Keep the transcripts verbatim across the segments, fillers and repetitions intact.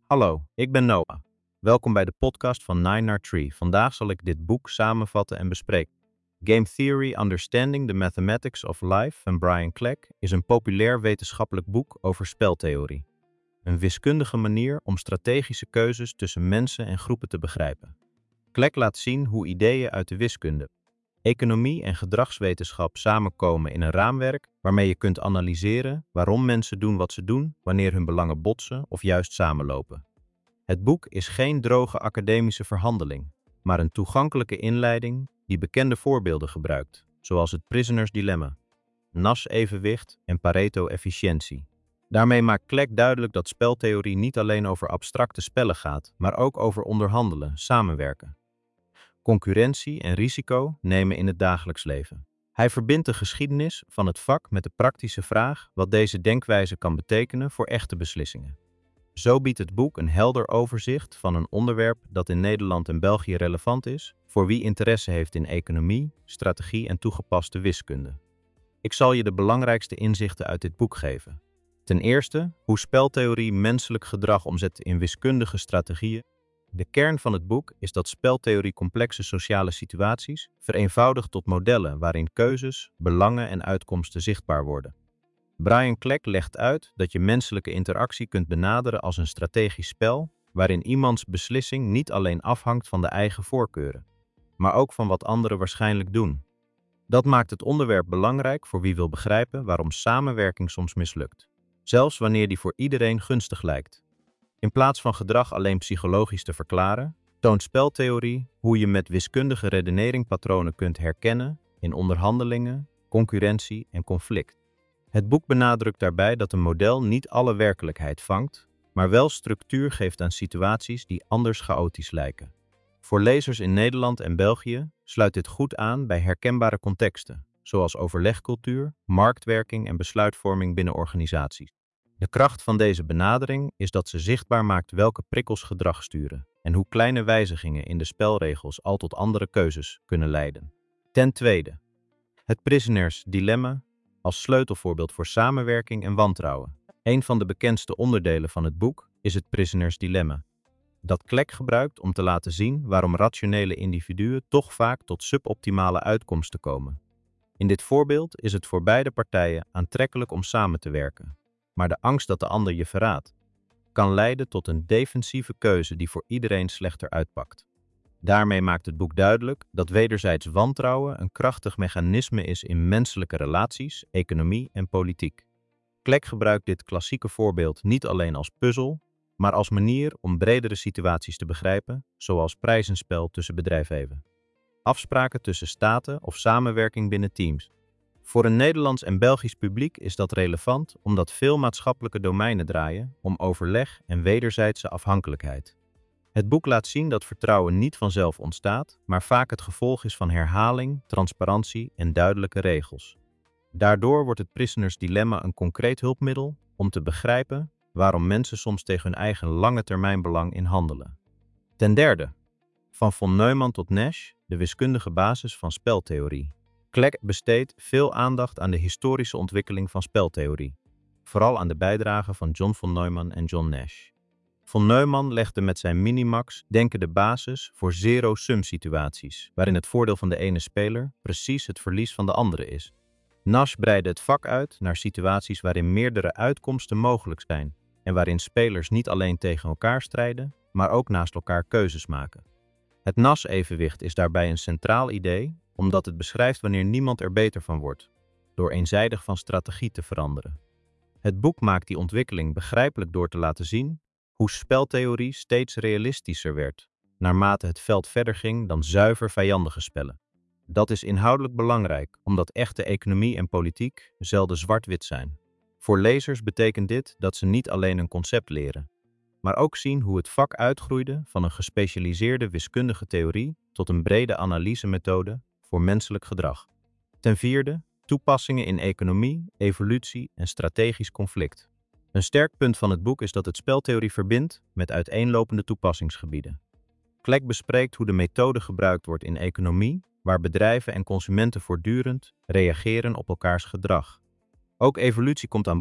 Hallo, ik ben Noah. Welkom bij de podcast van nine naar three. Vandaag zal ik dit boek samenvatten en bespreken. Game Theory: Understanding the Mathematics of Life van Brian Clegg is een populair wetenschappelijk boek over speltheorie. Een wiskundige manier om strategische keuzes tussen mensen en groepen te begrijpen. Clegg laat zien hoe ideeën uit de wiskunde, economie en gedragswetenschap samenkomen in een raamwerk waarmee je kunt analyseren waarom mensen doen wat ze doen, wanneer hun belangen botsen of juist samenlopen. Het boek is geen droge academische verhandeling, maar een toegankelijke inleiding die bekende voorbeelden gebruikt, zoals het Prisoner's Dilemma, Nash-evenwicht en Pareto-efficiëntie. Daarmee maakt Clegg duidelijk dat speltheorie niet alleen over abstracte spellen gaat, maar ook over onderhandelen, samenwerken. Concurrentie en risico nemen in het dagelijks leven. Hij verbindt de geschiedenis van het vak met de praktische vraag wat deze denkwijze kan betekenen voor echte beslissingen. Zo biedt het boek een helder overzicht van een onderwerp dat in Nederland en België relevant is voor wie interesse heeft in economie, strategie en toegepaste wiskunde. Ik zal je de belangrijkste inzichten uit dit boek geven. Ten eerste, hoe speltheorie menselijk gedrag omzet in wiskundige strategieën. De kern van het boek is dat speltheorie complexe sociale situaties vereenvoudigt tot modellen waarin keuzes, belangen en uitkomsten zichtbaar worden. Brian Clegg legt uit dat je menselijke interactie kunt benaderen als een strategisch spel, waarin iemands beslissing niet alleen afhangt van de eigen voorkeuren, maar ook van wat anderen waarschijnlijk doen. Dat maakt het onderwerp belangrijk voor wie wil begrijpen waarom samenwerking soms mislukt, zelfs wanneer die voor iedereen gunstig lijkt. In plaats van gedrag alleen psychologisch te verklaren, toont speltheorie hoe je met wiskundige redenering patronen kunt herkennen in onderhandelingen, concurrentie en conflict. Het boek benadrukt daarbij dat een model niet alle werkelijkheid vangt, maar wel structuur geeft aan situaties die anders chaotisch lijken. Voor lezers in Nederland en België sluit dit goed aan bij herkenbare contexten, zoals overlegcultuur, marktwerking en besluitvorming binnen organisaties. De kracht van deze benadering is dat ze zichtbaar maakt welke prikkels gedrag sturen en hoe kleine wijzigingen in de spelregels al tot andere keuzes kunnen leiden. Ten tweede, het Prisoner's Dilemma als sleutelvoorbeeld voor samenwerking en wantrouwen. Een van de bekendste onderdelen van het boek is het Prisoner's Dilemma, dat Clegg gebruikt om te laten zien waarom rationele individuen toch vaak tot suboptimale uitkomsten komen. In dit voorbeeld is het voor beide partijen aantrekkelijk om samen te werken, maar de angst dat de ander je verraadt kan leiden tot een defensieve keuze die voor iedereen slechter uitpakt. Daarmee maakt het boek duidelijk dat wederzijds wantrouwen een krachtig mechanisme is in menselijke relaties, economie en politiek. Clegg gebruikt dit klassieke voorbeeld niet alleen als puzzel, maar als manier om bredere situaties te begrijpen, zoals prijzenspel tussen bedrijven, afspraken tussen staten of samenwerking binnen teams. Voor een Nederlands en Belgisch publiek is dat relevant omdat veel maatschappelijke domeinen draaien om overleg en wederzijdse afhankelijkheid. Het boek laat zien dat vertrouwen niet vanzelf ontstaat, maar vaak het gevolg is van herhaling, transparantie en duidelijke regels. Daardoor wordt het Prisoner's Dilemma een concreet hulpmiddel om te begrijpen waarom mensen soms tegen hun eigen lange termijnbelang in handelen. Ten derde, van von Neumann tot Nash, de wiskundige basis van speltheorie. Clegg besteedt veel aandacht aan de historische ontwikkeling van speltheorie, vooral aan de bijdrage van John von Neumann en John Nash. Von Neumann legde met zijn minimax denken de basis voor zero-sum situaties, waarin het voordeel van de ene speler precies het verlies van de andere is. Nash breidde het vak uit naar situaties waarin meerdere uitkomsten mogelijk zijn en waarin spelers niet alleen tegen elkaar strijden, maar ook naast elkaar keuzes maken. Het Nash-evenwicht is daarbij een centraal idee, omdat het beschrijft wanneer niemand er beter van wordt, door eenzijdig van strategie te veranderen. Het boek maakt die ontwikkeling begrijpelijk door te laten zien hoe speltheorie steeds realistischer werd, naarmate het veld verder ging dan zuiver vijandige spellen. Dat is inhoudelijk belangrijk, omdat echte economie en politiek zelden zwart-wit zijn. Voor lezers betekent dit dat ze niet alleen een concept leren, maar ook zien hoe het vak uitgroeide van een gespecialiseerde wiskundige theorie tot een brede analysemethode voor menselijk gedrag. Ten vierde, toepassingen in economie, evolutie en strategisch conflict. Een sterk punt van het boek is dat het speltheorie verbindt met uiteenlopende toepassingsgebieden. Clegg bespreekt hoe de methode gebruikt wordt in economie, waar bedrijven en consumenten voortdurend reageren op elkaars gedrag. Ook evolutie komt aan bod,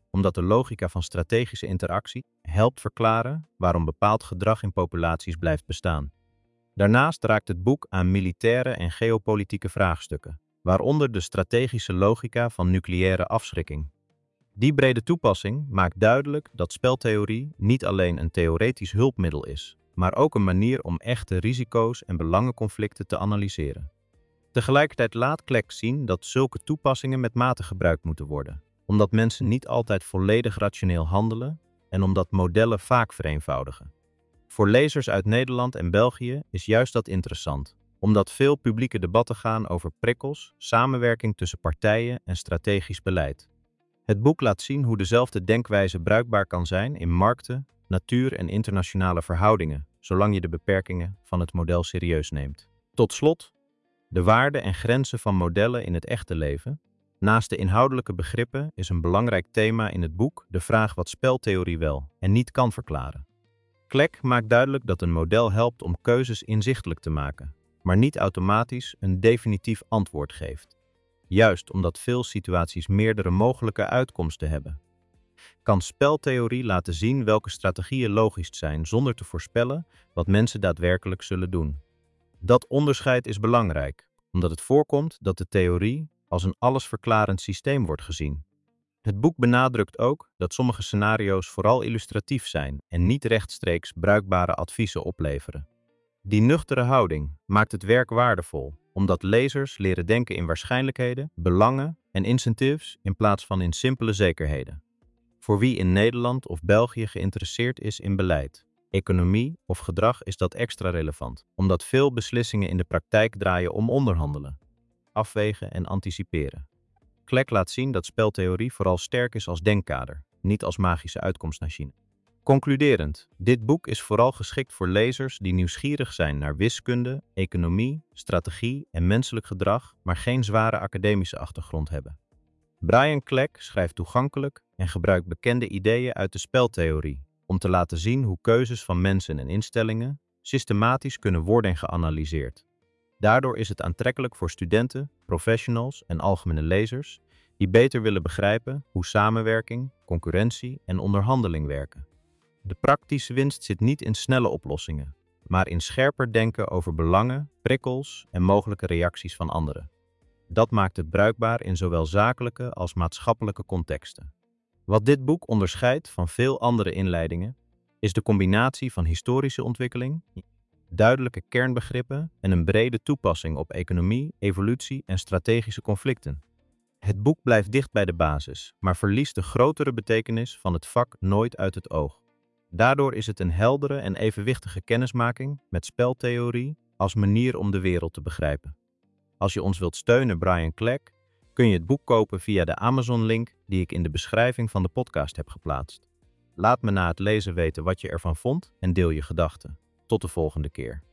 omdat de logica van strategische interactie helpt verklaren waarom bepaald gedrag in populaties blijft bestaan. Daarnaast raakt het boek aan militaire en geopolitieke vraagstukken, waaronder de strategische logica van nucleaire afschrikking. Die brede toepassing maakt duidelijk dat speltheorie niet alleen een theoretisch hulpmiddel is, maar ook een manier om echte risico's en belangenconflicten te analyseren. Tegelijkertijd laat Clegg zien dat zulke toepassingen met mate gebruikt moeten worden, omdat mensen niet altijd volledig rationeel handelen en omdat modellen vaak vereenvoudigen. Voor lezers uit Nederland en België is juist dat interessant, omdat veel publieke debatten gaan over prikkels, samenwerking tussen partijen en strategisch beleid. Het boek laat zien hoe dezelfde denkwijze bruikbaar kan zijn in markten, natuur en internationale verhoudingen, zolang je de beperkingen van het model serieus neemt. Tot slot, de waarden en grenzen van modellen in het echte leven. Naast de inhoudelijke begrippen is een belangrijk thema in het boek de vraag wat speltheorie wel en niet kan verklaren. Clegg maakt duidelijk dat een model helpt om keuzes inzichtelijk te maken, maar niet automatisch een definitief antwoord geeft. Juist omdat veel situaties meerdere mogelijke uitkomsten hebben. Kan speltheorie laten zien welke strategieën logisch zijn zonder te voorspellen wat mensen daadwerkelijk zullen doen. Dat onderscheid is belangrijk, omdat het voorkomt dat de theorie als een allesverklarend systeem wordt gezien. Het boek benadrukt ook dat sommige scenario's vooral illustratief zijn en niet rechtstreeks bruikbare adviezen opleveren. Die nuchtere houding maakt het werk waardevol, omdat lezers leren denken in waarschijnlijkheden, belangen en incentives in plaats van in simpele zekerheden. Voor wie in Nederland of België geïnteresseerd is in beleid, economie of gedrag is dat extra relevant, omdat veel beslissingen in de praktijk draaien om onderhandelen, afwegen en anticiperen. Clegg laat zien dat speltheorie vooral sterk is als denkkader, niet als magische uitkomstmachine. Concluderend, dit boek is vooral geschikt voor lezers die nieuwsgierig zijn naar wiskunde, economie, strategie en menselijk gedrag, maar geen zware academische achtergrond hebben. Brian Clegg schrijft toegankelijk en gebruikt bekende ideeën uit de speltheorie om te laten zien hoe keuzes van mensen en instellingen systematisch kunnen worden geanalyseerd. Daardoor is het aantrekkelijk voor studenten, professionals en algemene lezers die beter willen begrijpen hoe samenwerking, concurrentie en onderhandeling werken. De praktische winst zit niet in snelle oplossingen, maar in scherper denken over belangen, prikkels en mogelijke reacties van anderen. Dat maakt het bruikbaar in zowel zakelijke als maatschappelijke contexten. Wat dit boek onderscheidt van veel andere inleidingen, is de combinatie van historische ontwikkeling, duidelijke kernbegrippen en een brede toepassing op economie, evolutie en strategische conflicten. Het boek blijft dicht bij de basis, maar verliest de grotere betekenis van het vak nooit uit het oog. Daardoor is het een heldere en evenwichtige kennismaking met speltheorie als manier om de wereld te begrijpen. Als je ons wilt steunen, Brian Clegg, kun je het boek kopen via de Amazon-link die ik in de beschrijving van de podcast heb geplaatst. Laat me na het lezen weten wat je ervan vond en deel je gedachten. Tot de volgende keer.